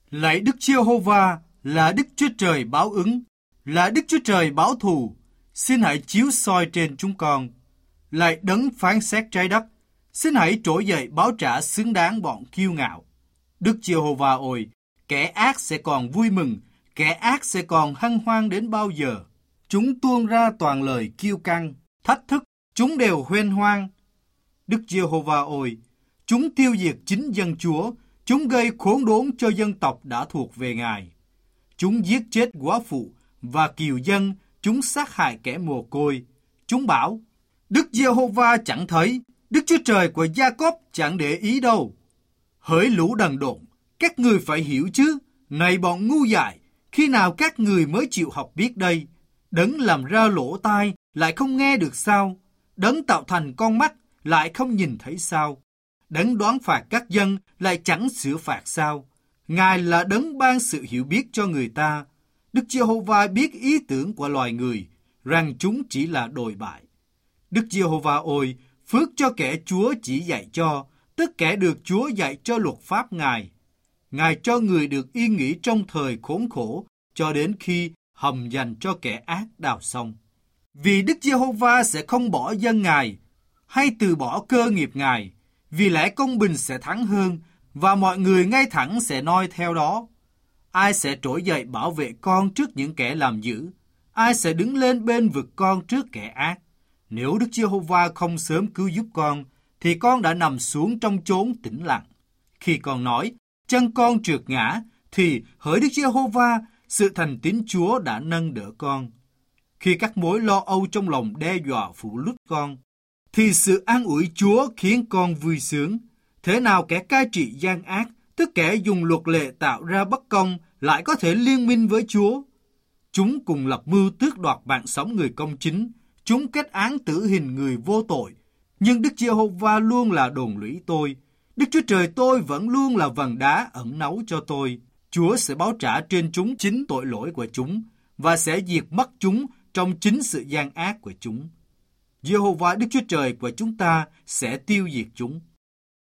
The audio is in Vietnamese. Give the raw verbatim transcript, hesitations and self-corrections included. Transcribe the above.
Lạy Đức Giê-hô-va là Đức Chúa Trời báo ứng, là Đức Chúa Trời báo thù, xin hãy chiếu soi trên chúng con. Lạy Đấng phán xét trái đất, xin hãy trỗi dậy báo trả xứng đáng bọn kiêu ngạo. Đức Giê-hô-va ơi, kẻ ác sẽ còn vui mừng, kẻ ác sẽ còn hân hoan đến bao giờ? Chúng tuôn ra toàn lời kiêu căng, thách thức, chúng đều huênh hoang. Đức Giê-hô-va ơi, chúng tiêu diệt chính dân Chúa, chúng gây khốn đốn cho dân tộc đã thuộc về Ngài. Chúng giết chết góa phụ và kiều dân, chúng sát hại kẻ mồ côi. Chúng bảo, Đức Giê-hô-va chẳng thấy, Đức Chúa Trời của Gia-cốp chẳng để ý đâu. Hỡi lũ đần độn, các người phải hiểu chứ, này bọn ngu dại, khi nào các người mới chịu học biết đây? Đấng làm ra lỗ tai lại không nghe được sao? Đấng tạo thành con mắt lại không nhìn thấy sao? Đấng đoán phạt các dân lại chẳng sửa phạt sao? Ngài là đấng ban sự hiểu biết cho người ta. Đức Giê-hô-va biết ý tưởng của loài người, rằng chúng chỉ là đồi bại. Đức Giê-hô-va ơi, phước cho kẻ Chúa chỉ dạy cho, tức kẻ được Chúa dạy cho luật pháp Ngài. Ngài cho người được yên nghỉ trong thời khốn khổ, cho đến khi hầm dành cho kẻ ác đào xong. Vì Đức Giê-hô-va sẽ không bỏ dân Ngài, hay từ bỏ cơ nghiệp Ngài, vì lẽ công bình sẽ thắng hơn, và mọi người ngay thẳng sẽ noi theo đó. Ai sẽ trỗi dậy bảo vệ con trước những kẻ làm dữ? Ai sẽ đứng lên bên vực con trước kẻ ác? Nếu Đức Giê-hô-va không sớm cứu giúp con, thì con đã nằm xuống trong chốn tĩnh lặng. Khi con nói, chân con trượt ngã, thì hỡi Đức Giê-hô-va, sự thành tín Chúa đã nâng đỡ con. Khi các mối lo âu trong lòng đe dọa phủ lút con, thì sự an ủi Chúa khiến con vui sướng. Thế nào kẻ cai trị gian ác, tức kẻ dùng luật lệ tạo ra bất công, lại có thể liên minh với Chúa? Chúng cùng lập mưu tước đoạt mạng sống người công chính, chúng kết án tử hình người vô tội. Nhưng Đức Giê-hô-va luôn là đồn lũy tôi. Đức Chúa Trời tôi vẫn luôn là vầng đá ẩn náu cho tôi. Chúa sẽ báo trả trên chúng chính tội lỗi của chúng, và sẽ diệt mất chúng trong chính sự gian ác của chúng. Giê-hô-va Đức Chúa Trời của chúng ta sẽ tiêu diệt chúng.